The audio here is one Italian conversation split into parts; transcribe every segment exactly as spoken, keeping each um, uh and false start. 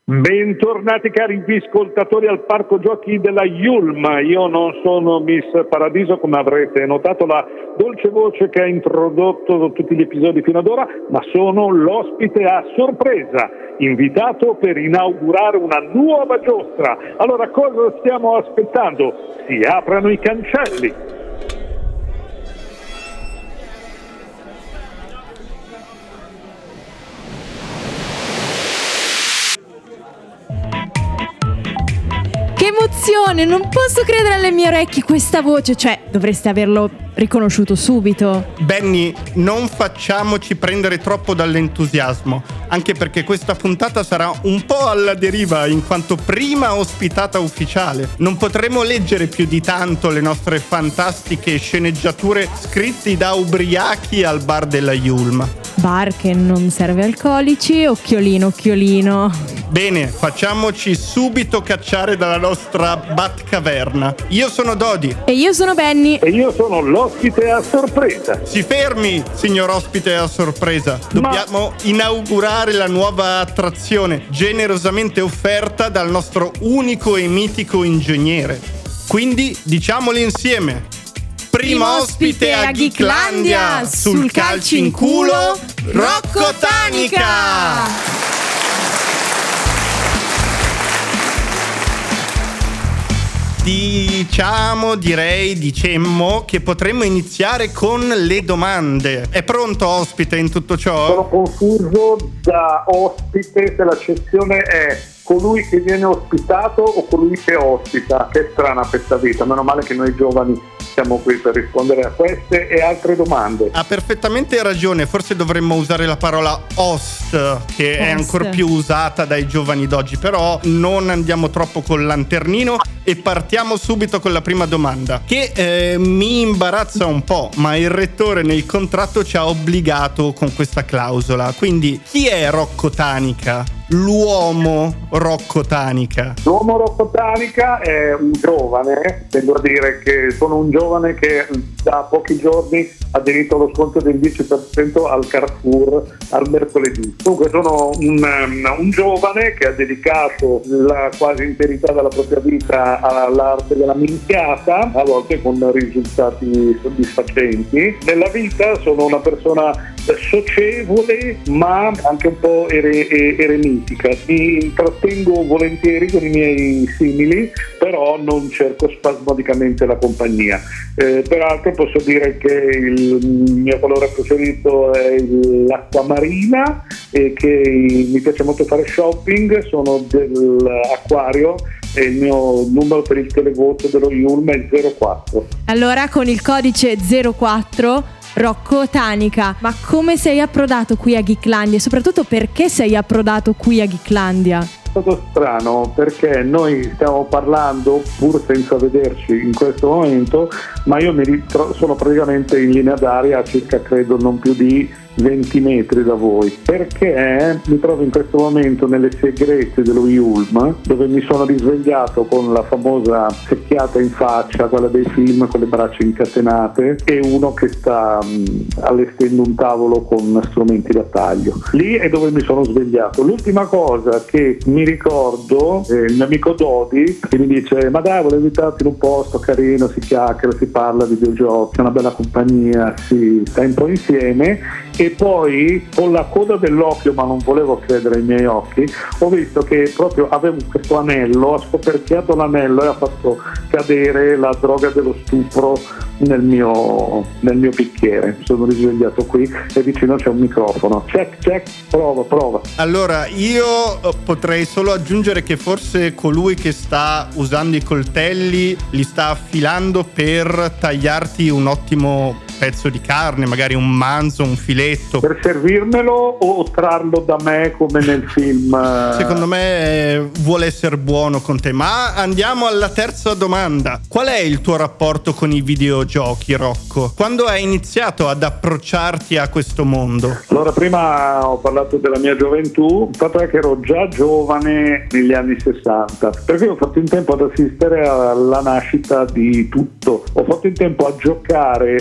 Bentornati cari ascoltatori al Parco Giochi della Yulm. Io non sono Miss Paradiso, come avrete notato la dolce voce che ha introdotto tutti gli episodi fino ad ora, ma sono l'ospite a sorpresa, invitato per inaugurare una nuova giostra. Allora cosa stiamo aspettando? Si aprano i cancelli. Che emozione, non posso credere alle mie orecchie questa voce, cioè dovreste averlo riconosciuto subito. Benny, non facciamoci prendere troppo dall'entusiasmo, anche perché questa puntata sarà un po' alla deriva in quanto prima ospitata ufficiale. Non potremo leggere più di tanto le nostre fantastiche sceneggiature scritte da ubriachi al bar della Yulm. Bar che non serve alcolici, occhiolino, occhiolino. Bene, facciamoci subito cacciare dalla nostra Batcaverna. Io sono Dodi. E io sono Benny. E io sono l'ospite a sorpresa. Si fermi, signor ospite a sorpresa. Dobbiamo Ma... inaugurare la nuova attrazione, generosamente offerta dal nostro unico e mitico ingegnere. Quindi, diciamoli insieme. Primo ospite a Geeklandia, sul calci in culo, Rocco Tanica! Diciamo, direi, dicemmo che potremmo iniziare con le domande. È pronto ospite in tutto ciò? Sono confuso da ospite se l'accezione è colui che viene ospitato o colui che ospita. Che strana questa vita, meno male che noi giovani siamo qui per rispondere a queste e altre domande. Ha perfettamente ragione, forse dovremmo usare la parola host, che host. È ancora più usata dai giovani d'oggi, però non andiamo troppo col lanternino e partiamo subito con la prima domanda, che eh, mi imbarazza un po', ma il rettore nel contratto ci ha obbligato con questa clausola. Quindi chi è Rocco Tanica? L'uomo Rocco Tanica. L'uomo Rocco Tanica è un giovane, devo dire che sono un giovane che da pochi giorni ha aderito allo sconto del dieci per cento al Carrefour al mercoledì. Dunque sono un, un giovane che ha dedicato la quasi interità della propria vita all'arte della minchiata, a volte con risultati soddisfacenti. Nella vita sono una persona socievole ma anche un po' ere- eremitica. Mi intrattengo volentieri con i miei simili, però non cerco spasmodicamente la compagnia. Eh, peraltro posso dire che il mio colore preferito è l'acqua marina e che mi piace molto fare shopping. Sono dell'acquario e il mio numero per il televoto dello Yulm è zero quattro. Allora con il codice zero quattro Rocco Tanica, ma come sei approdato qui a Geeklandia e soprattutto perché sei approdato qui a Geeklandia? È stato strano perché noi stiamo parlando pur senza vederci in questo momento, ma io mi ritro- sono praticamente in linea d'aria a circa credo non più di venti metri da voi, perché mi trovo in questo momento nelle segrete dello Yulm, dove mi sono risvegliato con la famosa secchiata in faccia, quella dei film con le braccia incatenate, e uno che sta mh, allestendo un tavolo con strumenti da taglio. Lì è dove mi sono svegliato. L'ultima cosa che mi ricordo è il mio amico Dodi che mi dice: ma dai, volevo invitarti in un posto carino, si chiacchiera, si parla di videogiochi, è una bella compagnia, si sta un po' insieme. E poi con la coda dell'occhio, ma non volevo credere ai miei occhi, ho visto che proprio avevo questo anello, ha scoperchiato l'anello e ha fatto cadere la droga dello stupro nel mio, nel mio bicchiere. Mi sono risvegliato qui e vicino c'è un microfono. Check, check, prova, prova. Allora, io potrei solo aggiungere che forse colui che sta usando i coltelli li sta affilando per tagliarti un ottimo pezzo di carne, magari un manzo, un filetto. Per servirmelo o trarlo da me come nel film? Secondo me eh, vuole essere buono con te. Ma andiamo alla terza domanda. Qual è il tuo rapporto con i videogiochi, Rocco? Quando hai iniziato ad approcciarti a questo mondo? Allora, prima ho parlato della mia gioventù. Il fatto è che ero già giovane negli anni sessanta, perché ho fatto in tempo ad assistere alla nascita di tutto. Ho fatto in tempo a giocare a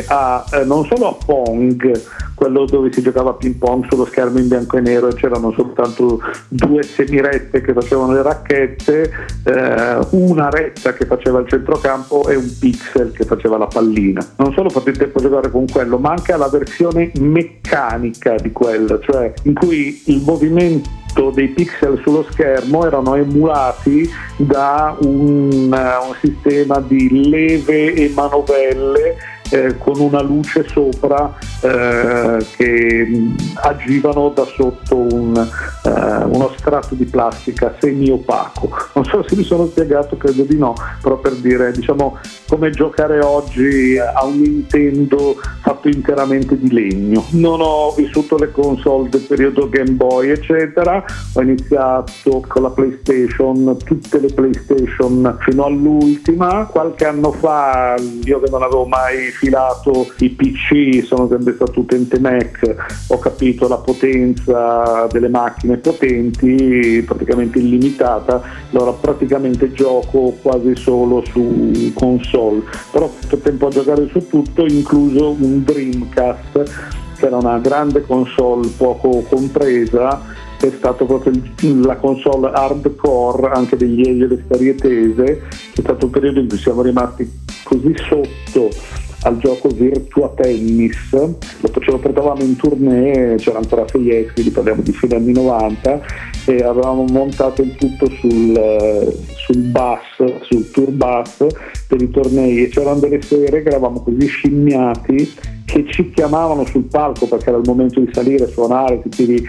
eh, non solo a Pong, quello dove si giocava a ping pong sullo schermo in bianco e nero e c'erano soltanto due semirette che facevano le racchette, eh, una retta che faceva il centrocampo e un pixel che faceva la pallina. Non solo potete tempo giocare con quello, ma anche alla versione meccanica di quello, cioè in cui il movimento dei pixel sullo schermo erano emulati da un, un sistema di leve e manovelle eh, con una luce sopra eh, che agivano da sotto un, eh, uno strato di plastica semi-opaco. Non so se mi sono spiegato, credo di no, però per dire, diciamo, come giocare oggi a un Nintendo fatto interamente di legno. Non ho vissuto le console del periodo Game Boy eccetera, ho iniziato con la PlayStation, tutte le PlayStation fino all'ultima. Qualche anno fa, io che non avevo mai filato i P C, sono sempre stato utente Mac, ho capito la potenza delle macchine potenti, praticamente illimitata, allora praticamente gioco quasi solo su console, però ho fatto tempo a giocare su tutto, incluso un Dreamcast, che era una grande console poco compresa, è stato proprio il, la console hardcore anche degli Elio e le Storie Tese. C'è stato un periodo in cui siamo rimasti così sotto al gioco Virtua Tennis, lo, ce lo portavamo in tournée, c'era ancora Feyez, quindi parliamo di fine anni novanta, e avevamo montato il tutto sul, sul bus, sul tour bus per i tornei, e c'erano delle sere che eravamo così scimmiati che ci chiamavano sul palco perché era il momento di salire, suonare, tutti lì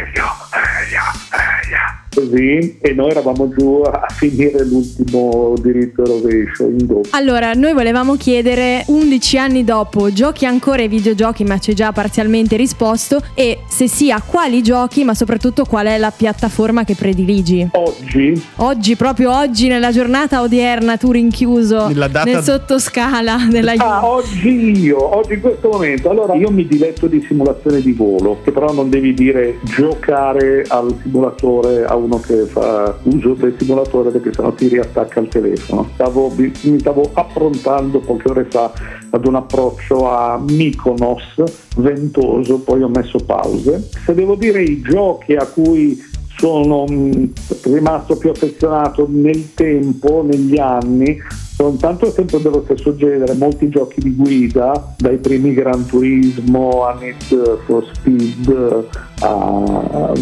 così, e noi eravamo giù a finire l'ultimo diritto e rovescio in doppio. Allora, noi volevamo chiedere, undici anni dopo, giochi ancora ai videogiochi, ma ci hai già parzialmente risposto, e se sì, a quali giochi, ma soprattutto qual è la piattaforma che prediligi? Oggi? Oggi, proprio oggi, nella giornata odierna, tu rinchiuso Nella data... nel sottoscala della Ah, oggi io, oggi in questo momento. Allora, io mi diletto di simulazione di volo, che però non devi dire giocare al simulatore a uno che fa uso del simulatore, perché sennò ti riattacca il telefono. Stavo, mi stavo approntando poche ore fa ad un approccio a Mykonos ventoso, poi ho messo pause. Se devo dire i giochi a cui sono mh, rimasto più affezionato nel tempo, negli anni, sono tanto sempre dello stesso genere, molti giochi di guida, dai primi Gran Turismo a Need for Speed a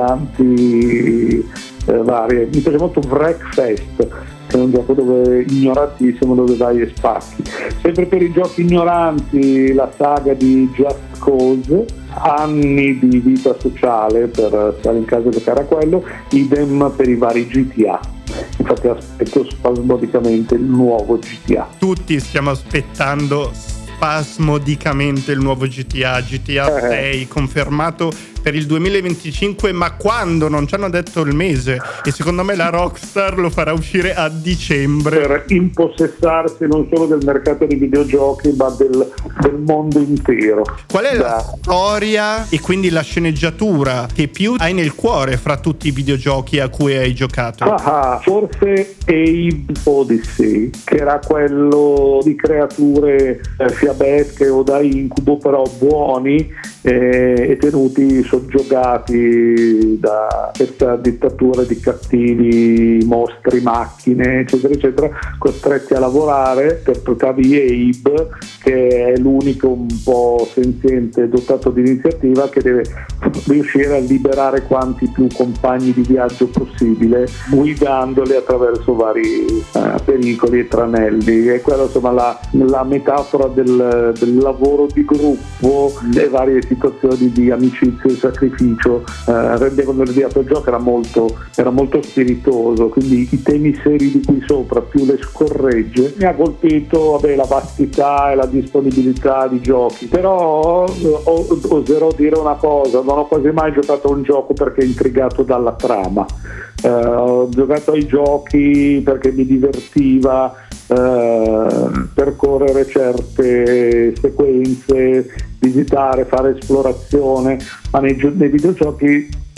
varianti eh, varie. Mi piace molto Wreckfest, che è un gioco dove ignorantissimo, dove vai e spacchi. Sempre per i giochi ignoranti, la saga di Just Cause, anni di vita sociale per stare in casa e giocare a quello, idem per i vari G T A. Infatti aspetto spasmodicamente il nuovo G T A. Tutti stiamo aspettando spasmodicamente il nuovo G T A, G T A sei eh. confermato per il duemilaventicinque, ma quando? Non ci hanno detto il mese, e secondo me la Rockstar lo farà uscire a dicembre per impossessarsi non solo del mercato dei videogiochi ma del, del mondo intero. Qual è da... la storia e quindi la sceneggiatura che più hai nel cuore fra tutti i videogiochi a cui hai giocato? Ah, forse Abe Odyssey, che era quello di creature eh, fiabesche o da incubo, però buoni eh, e tenuti soggiogati da questa dittatura di cattivi mostri, macchine eccetera eccetera, costretti a lavorare. Interpretavi Abe, che è l'unico un po' senziente, dotato di iniziativa, che deve riuscire a liberare quanti più compagni di viaggio possibile, guidandoli attraverso vari eh, pericoli e tranelli. E quella insomma la, la metafora del, del lavoro di gruppo, le varie situazioni di amicizia e sacrificio eh, rendevano il videogioco era molto, era molto spiritoso, quindi i temi seri di qui sopra più le scorregge. Mi ha colpito vabbè, la vastità e la disponibilità di giochi, però eh, oserò dire una cosa: non ho quasi mai giocato a un gioco perché intrigato dalla trama. Uh, ho giocato ai giochi perché mi divertiva uh, percorrere certe sequenze, visitare, fare esplorazione, ma nei, nei videogiochi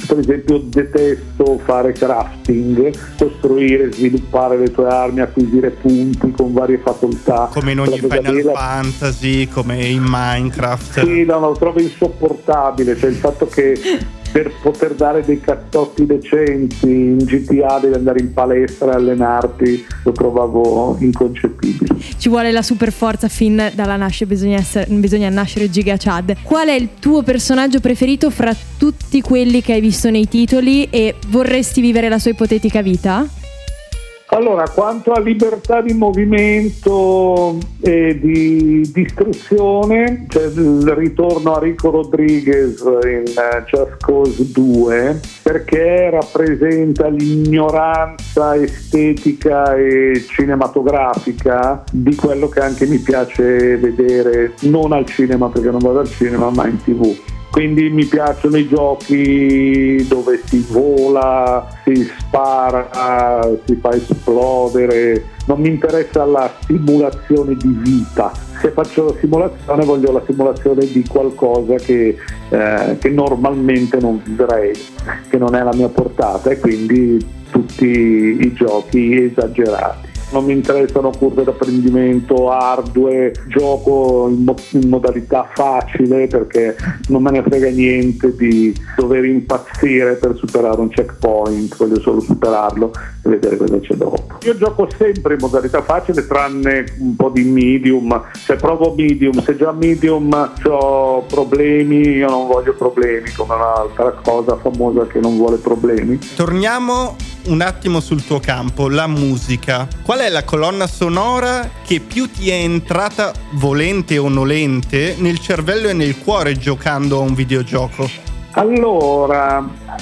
per esempio detesto fare crafting, costruire, sviluppare le tue armi, acquisire punti con varie facoltà. Come in ogni Final Fantasy, come in Minecraft. Sì, no, lo trovo insopportabile, cioè il fatto che per poter dare dei cazzotti decenti in G T A devi andare in palestra e allenarti, lo trovavo inconcepibile. Ci vuole la super forza fin dalla nascita, bisogna, essere, bisogna nascere Giga Chad. Qual è il tuo personaggio preferito fra tutti quelli che hai visto nei titoli e vorresti vivere la sua ipotetica vita? Allora, quanto a libertà di movimento e di distruzione, c'è il ritorno a Rico Rodriguez in Just Cause due, perché rappresenta l'ignoranza estetica e cinematografica di quello che anche mi piace vedere, non al cinema perché non vado al cinema, ma in tv. Quindi mi piacciono i giochi dove si vola, si spara, si fa esplodere. Non mi interessa la simulazione di vita. Se faccio la simulazione voglio la simulazione di qualcosa che, eh, che normalmente non vivrei, che non è alla mia portata, e quindi tutti i giochi esagerati. Non mi interessano curve d'apprendimento, hardware, gioco in, mo- in modalità facile perché non me ne frega niente di dover impazzire per superare un checkpoint, voglio solo superarlo e vedere cosa c'è dopo. Io gioco sempre in modalità facile tranne un po' di medium, se provo medium, se già medium ho problemi, io non voglio problemi, come un'altra cosa famosa che non vuole problemi. Torniamo un attimo sul tuo campo, la musica. Qual è la colonna sonora che più ti è entrata, volente o nolente, nel cervello e nel cuore giocando a un videogioco? Allora,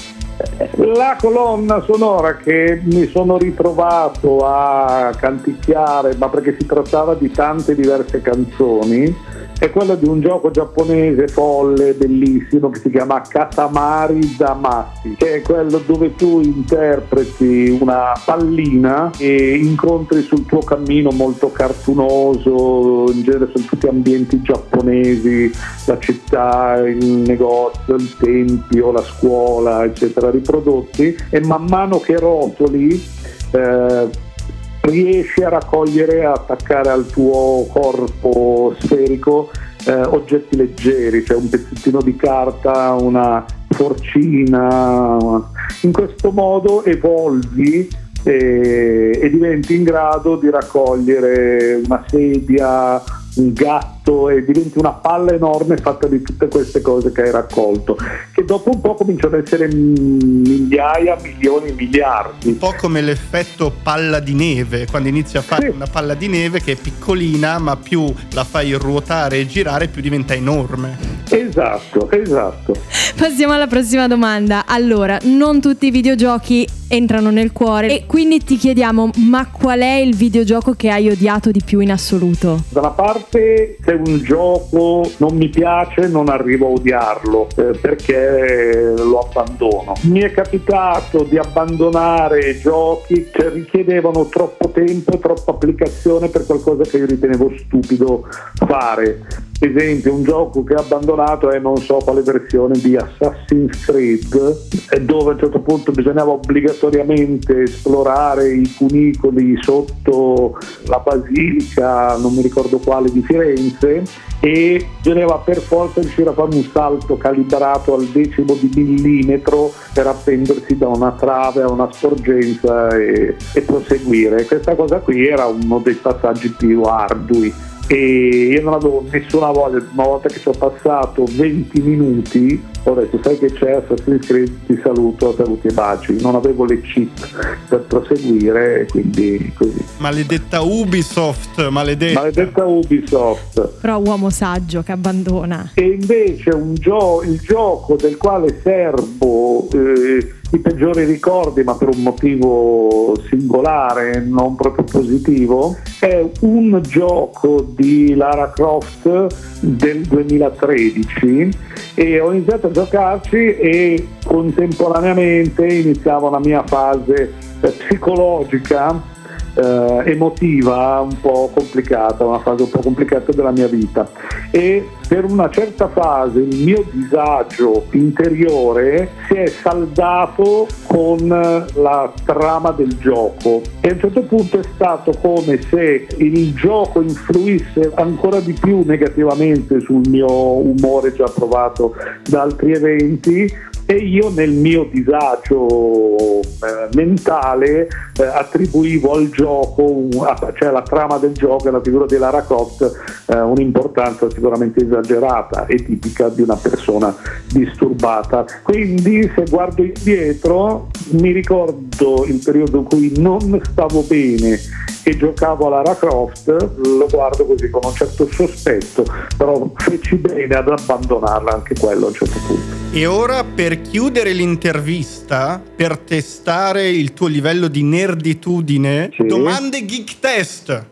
la colonna sonora che mi sono ritrovato a canticchiare, ma perché si trattava di tante diverse canzoni, è quella di un gioco giapponese folle, bellissimo, che si chiama Katamari Damacy, che è quello dove tu interpreti una pallina e incontri sul tuo cammino molto cartunoso, in genere sono tutti ambienti giapponesi, la città, il negozio, il tempio, la scuola, eccetera, riprodotti, e man mano che rotoli eh, riesci a raccogliere, a attaccare al tuo corpo sferico eh, oggetti leggeri, cioè un pezzettino di carta, una forcina. In questo modo evolvi e, e diventi in grado di raccogliere una sedia, un gatto, e diventi una palla enorme fatta di tutte queste cose che hai raccolto, che dopo un po' cominciano ad essere migliaia, milioni, miliardi. Un po' come l'effetto palla di neve, quando inizi a fare sì. una palla di neve che è piccolina, ma più la fai ruotare e girare più diventa enorme. Esatto, esatto. Passiamo alla prossima domanda. Allora, non tutti i videogiochi entrano nel cuore e quindi ti chiediamo, ma qual è il videogioco che hai odiato di più in assoluto? Da una parte, se un gioco non mi piace non arrivo a odiarlo eh, perché lo abbandono. Mi è capitato di abbandonare giochi che richiedevano troppo tempo e troppa applicazione per qualcosa che io ritenevo stupido fare. Esempio, un gioco che ho abbandonato è non so quale versione di Assassin's Creed, dove a un certo punto bisognava obbligatoriamente esplorare i cunicoli sotto la basilica, non mi ricordo quale, di Firenze, e bisognava per forza riuscire a fare un salto calibrato al decimo di millimetro per appendersi da una trave a una sporgenza e, e proseguire. Questa cosa qui era uno dei passaggi più ardui e io non avevo nessuna voglia. Una volta che ci ho passato venti minuti ho detto: sai che c'è, Assassin's Creed, ti saluto, saluti e baci. Non avevo le cheat per proseguire e quindi così. Maledetta Ubisoft, maledetta maledetta Ubisoft. Però uomo saggio che abbandona. E invece un gio- il gioco del quale serbo eh, i peggiori ricordi, ma per un motivo singolare, non proprio positivo, è un gioco di Lara Croft del duemilatredici, e ho iniziato a giocarci e contemporaneamente iniziava la mia fase eh, psicologica eh, emotiva un po' complicata, una fase un po' complicata della mia vita, e per una certa fase il mio disagio interiore si è saldato con la trama del gioco, e a un certo punto è stato come se il gioco influisse ancora di più negativamente sul mio umore già provato da altri eventi, e io nel mio disagio eh, mentale eh, attribuivo al gioco, un, cioè alla trama del gioco e alla figura di Lara Croft, eh, un'importanza sicuramente esagerata e tipica di una persona disturbata. Quindi se guardo indietro mi ricordo il periodo in cui non stavo bene e giocavo a Lara Croft, lo guardo così con un certo sospetto, però feci bene ad abbandonarla anche quello a un certo punto. E ora, per chiudere l'intervista, per testare il tuo livello di nerditudine, sì. Domande Geek Test.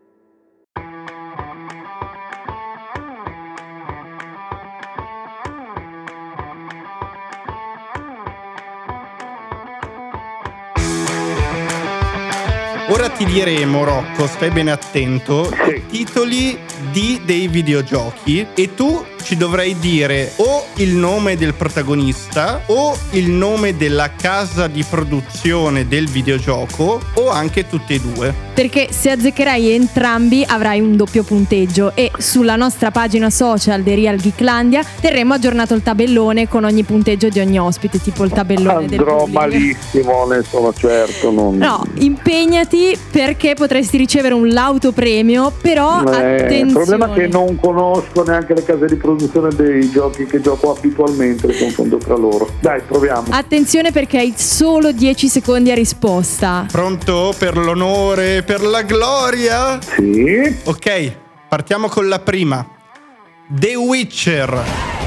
Ora ti diremo, Rocco, stai bene attento, sì. i titoli di dei videogiochi, e tu ci dovrai dire o il nome del protagonista o il nome della casa di produzione del videogioco, o anche tutti e due. Perché se azzeccherai entrambi avrai un doppio punteggio, e sulla nostra pagina social di Real Geeklandia terremo aggiornato il tabellone con ogni punteggio di ogni ospite, tipo il tabellone del Andrò bullying. malissimo, ne sono certo. Non... No, impegnati, perché potresti ricevere un lauto premio, però eh, attenzione. Il problema è che non conosco neanche le case di produzione dei giochi che gioco abitualmente, le confondo tra loro. Dai, proviamo. Attenzione, perché hai solo dieci secondi a risposta. Pronto per l'onore, per la gloria? Sì. Ok, partiamo con la prima. The Witcher.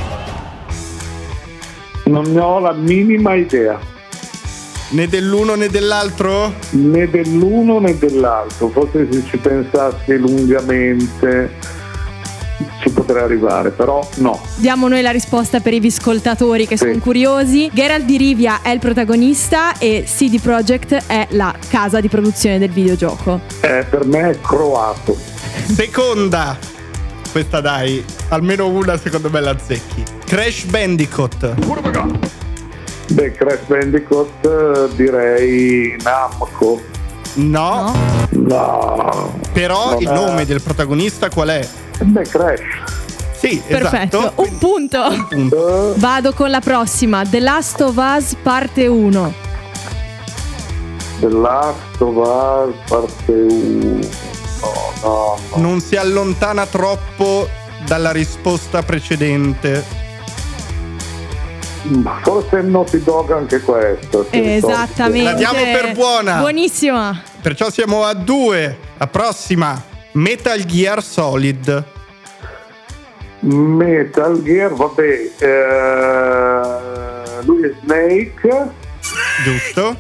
Non ne ho la minima idea, Né dell'uno né dell'altro? né dell'uno né dell'altro. Forse se ci pensassi lungamente ci potrei arrivare, però no. Diamo noi la risposta per i viscoltatori che Sì. sono curiosi. Geralt di Rivia è il protagonista e C D Projekt è la casa di produzione del videogioco. Eh, per me è croato. Seconda. Questa dai, almeno una secondo me la azzecchi. Crash Bandicoot. Beh, Crash Bandicoot eh, direi Namco. No, No? No. però Non il è- nome del protagonista qual è? Beh, Crash. Sì, Perfetto, esatto. un punto. Punto. Eh, Vado con la prossima, The Last of Us parte uno. The Last of Us parte uno. No, no, no. Non si allontana troppo dalla risposta precedente. Forse Naughty Dog anche questo. ti ricordi? Esattamente. La diamo per buona. Buonissima. Perciò siamo a due. La prossima, Metal Gear Solid. Metal Gear, vabbè, eh, lui è Snake Giusto?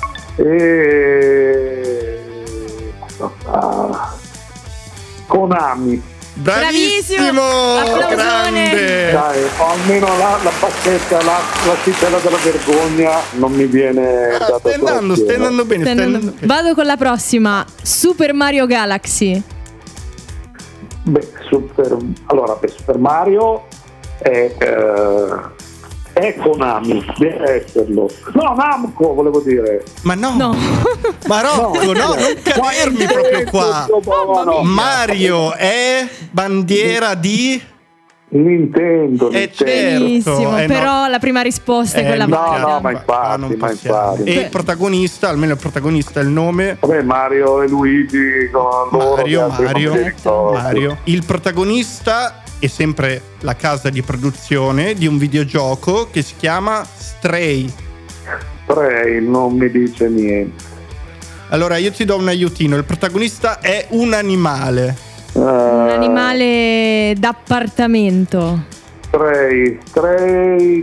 e ah, Konami. Bravissimo! Applausone. Grande! Dai, almeno la, la bacchetta, la, la citella della vergogna non mi viene Ah, data stai andando, sulla stai schiena. andando bene. Stai Stai andando- andando bene. Vado con la prossima, Super Mario Galaxy. Beh, Super, allora, beh, Super Mario è, eh, è Konami, deve esserlo. No, Namco volevo dire. Ma no, No. ma Rocco, no, non cadermi proprio qua. No, Mario è bandiera di... Nintendo, Eh, Nintendo. certo. Benissimo, eh, no. però la prima risposta è Eh, quella no, valida. no, ma infatti, non ma possiamo. infatti. E il protagonista, almeno il protagonista è il nome. Vabbè, Mario e Luigi con loro. Mario, gli altri Mario, non mi ricordo. Mario. Il protagonista è sempre la casa di produzione di un videogioco che si chiama Stray. Stray non mi dice niente. Allora io ti do un aiutino, il protagonista è un animale. Uh, Un animale d'appartamento. Stray, Stray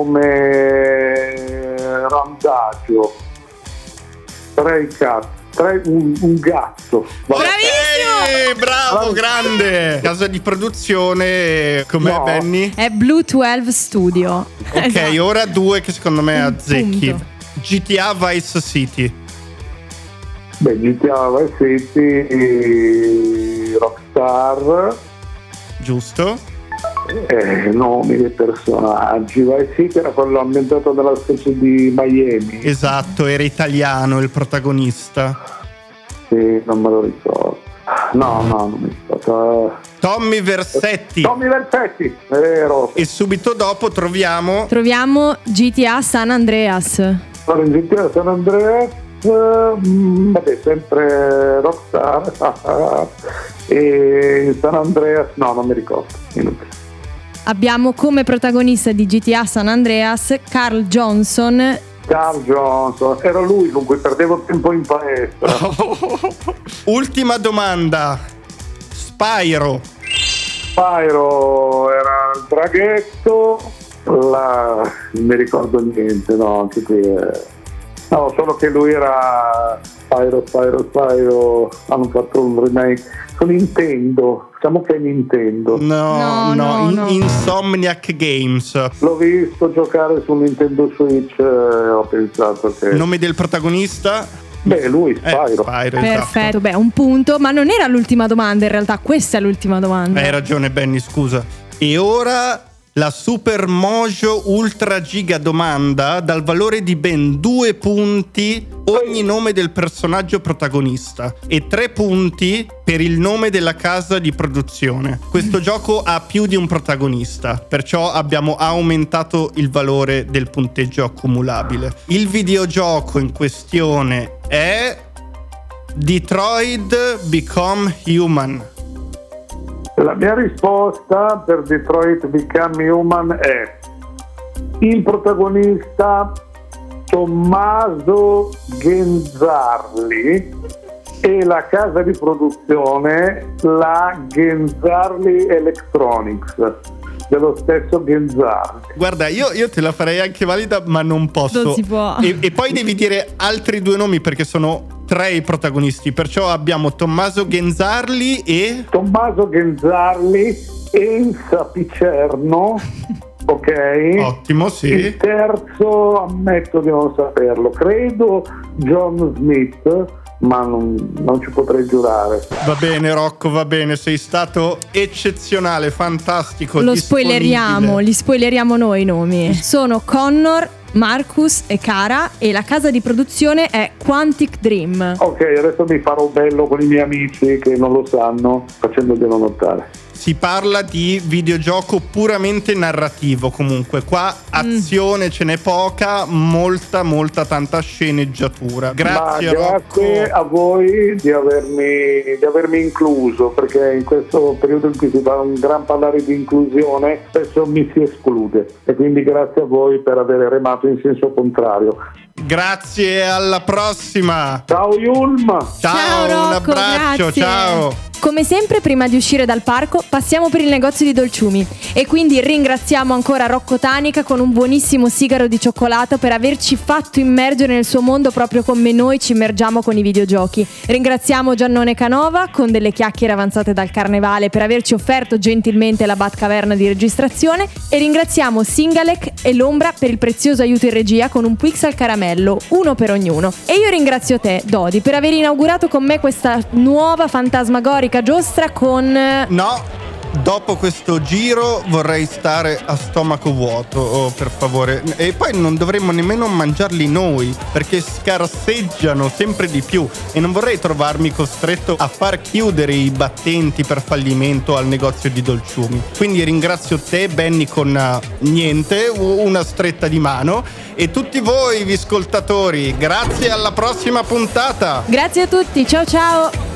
come randagio. Stray cat. Stray, un, un gatto. Va- Bravissimo! Eh, bravo, grande! Casa di produzione, com'è No. Benny? È Blue dodici Studio. Ok, Esatto. ora due che secondo me Un azzecchi. punto. G T A Vice City. Beh, G T A Vice City, Rockstar. Giusto. Eh, nomi dei personaggi. Vice City era quello ambientato nella specie di Miami. Esatto, era italiano il protagonista. Sì, non me lo ricordo. No, no, non mi ricordo. Tommy Vercetti. Tommy Vercetti, è vero. E subito dopo troviamo Troviamo G T A San Andreas. Allora, in G T A San Andreas, mm, vabbè, sempre Rockstar. E San Andreas, no, non mi ricordo. Inutile. Abbiamo come protagonista di G T A San Andreas Carl Johnson. Carl Johnson, era lui con cui perdevo tempo in palestra. Ultima domanda. Spyro. Spyro era il draghetto, la... non mi ricordo niente, no, anche qui è... no, solo che lui era Spyro, Spyro, Spyro, hanno fatto un remake su Nintendo, diciamo che è Nintendo. No, no, no, in- no. Insomniac Games. L'ho visto giocare su Nintendo Switch e ho pensato che... Nome del protagonista? Beh, lui, Eh, Spyro. Spyro, Perfetto, esatto. beh, un punto, ma non era l'ultima domanda in realtà, questa è l'ultima domanda. Hai ragione Benny, scusa. E ora la Super Mojo Ultra Giga domanda dal valore di ben due punti ogni nome del personaggio protagonista e tre punti per il nome della casa di produzione. Questo gioco ha più di un protagonista, perciò abbiamo aumentato il valore del punteggio accumulabile. Il videogioco in questione è Detroit Become Human. La mia risposta per Detroit Become Human è il protagonista Tommaso Genzarli e la casa di produzione la Genzarli Electronics dello stesso Genzarli. Guarda, io, io te la farei anche valida, ma non posso. Non si può. E, e poi devi dire altri due nomi perché sono tre i protagonisti. Perciò abbiamo Tommaso Genzarli e Tommaso Genzarli, Enza Picerno, ok? ottimo, sì. Il terzo ammetto di non saperlo, credo John Smith, ma non, non ci potrei giurare. Va bene Rocco, va bene, sei stato eccezionale, fantastico. Lo disponibile. spoileriamo, li spoileriamo noi i nomi. Sono Connor, Marcus e Cara e la casa di produzione è Quantic Dream. Ok, adesso mi farò bello con i miei amici che non lo sanno, facendoglielo notare. Si parla di videogioco puramente narrativo, comunque qua azione ce n'è poca, molta molta tanta sceneggiatura. Grazie, Ma grazie Rocco. a voi di avermi, di avermi incluso, perché in questo periodo in cui si fa un gran parlare di inclusione spesso mi si esclude, e quindi grazie a voi per aver remato in senso contrario. Grazie, alla prossima. Ciao Yulm! Ciao, Ciao, un Rocco, abbraccio, grazie. ciao. Come sempre, prima di uscire dal parco, passiamo per il negozio di dolciumi e quindi ringraziamo ancora Rocco Tanica con un buonissimo sigaro di cioccolato per averci fatto immergere nel suo mondo proprio come noi ci immergiamo con i videogiochi. Ringraziamo Giannone Canova con delle chiacchiere avanzate dal carnevale per averci offerto gentilmente la Batcaverna di registrazione e ringraziamo Singalec e l'Ombra per il prezioso aiuto in regia con un Pix al caramello, uno per ognuno. E io ringrazio te, Dodi, per aver inaugurato con me questa nuova fantasmagorica giostra con... No, dopo questo giro vorrei stare a stomaco vuoto, oh, per favore. E poi non dovremmo nemmeno mangiarli noi, perché scarseggiano sempre di più e non vorrei trovarmi costretto a far chiudere i battenti per fallimento al negozio di dolciumi. Quindi ringrazio te, Benny, con uh, niente, una stretta di mano, e tutti voi, vi ascoltatori, grazie, alla prossima puntata. Grazie a tutti, ciao ciao!